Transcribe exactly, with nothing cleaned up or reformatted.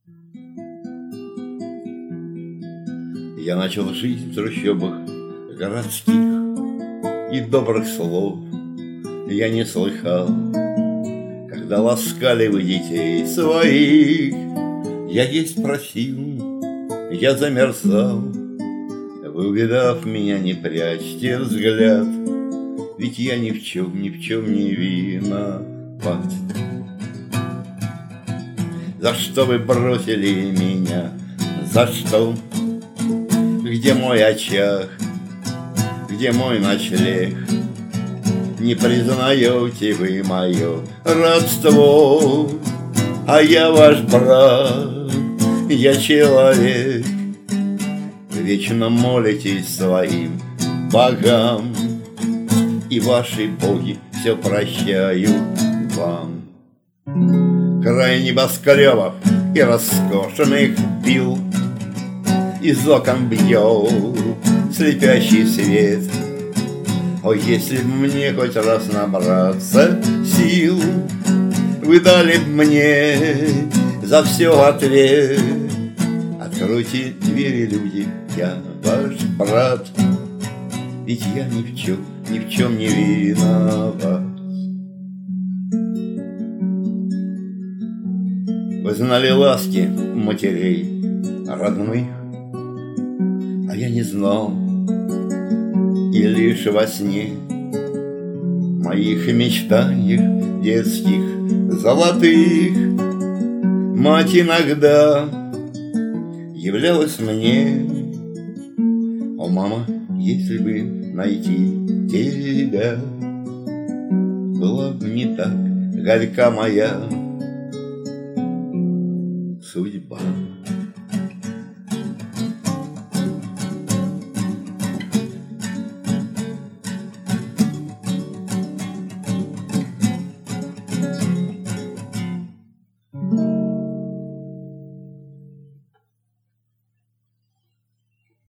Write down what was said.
Я начал жизнь в трущобах городских, и добрых слов я не слыхал, когда ласкали вы детей своих. Я есть просил, я замерзал. Вы, увидав меня, не прячьте взгляд, ведь я ни в чем, ни в чем не виноват. За что вы бросили меня? За что? Где мой очаг? Где мой ночлег? Не признаете вы мое родство, а я ваш брат, я человек. Вы вечно молитесь своим богам, и ваши боги все прощают вам. Край небоскребов и роскошных вилл, из окон бьет слепящий свет. О, если б мне хоть раз набраться сил, вы дали б мне за все ответ. Откройте двери, люди, я ваш брат, ведь я ни в чем, ни в чем не виноват. Вы знали ласки матерей родных, а я не знал, и лишь во сне, моих мечтаниях детских золотых, мать иногда являлась мне. О, мама, если бы найти тебя, была бы не так горька моя судьба.